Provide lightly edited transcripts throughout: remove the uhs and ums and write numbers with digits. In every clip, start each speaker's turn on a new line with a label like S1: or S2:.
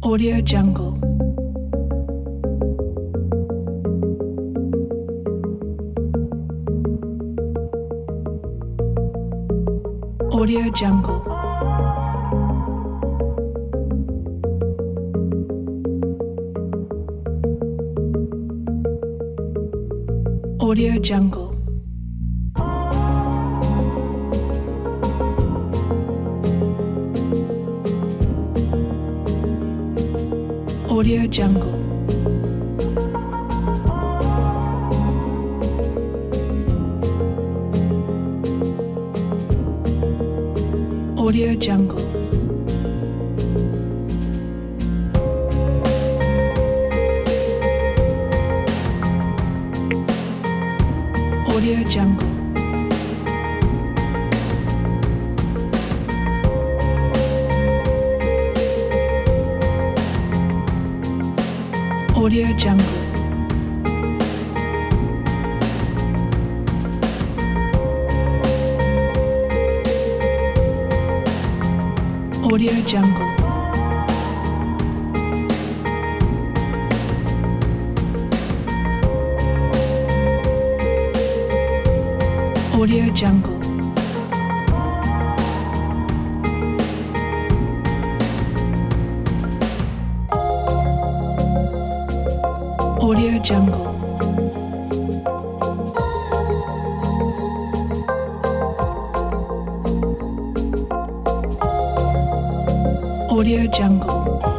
S1: Audio Jungle. Audio Jungle. Audio Jungle. Audio Jungle. Audio Jungle. Audio Jungle. Audio Jungle. Audio Jungle. Audio Jungle. Audio Jungle. Audio Jungle.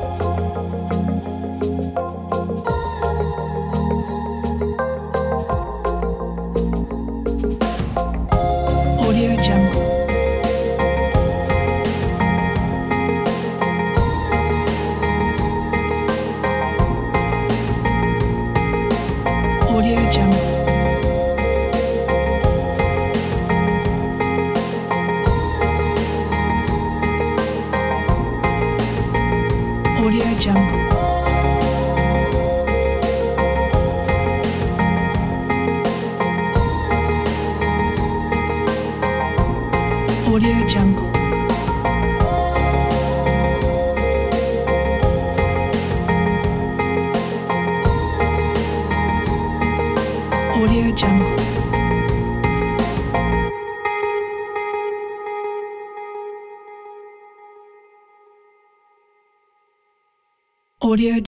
S1: Audio Jungle. Audio Jungle. Audio Jungle. Audio Jungle. Audio Jungle. Audio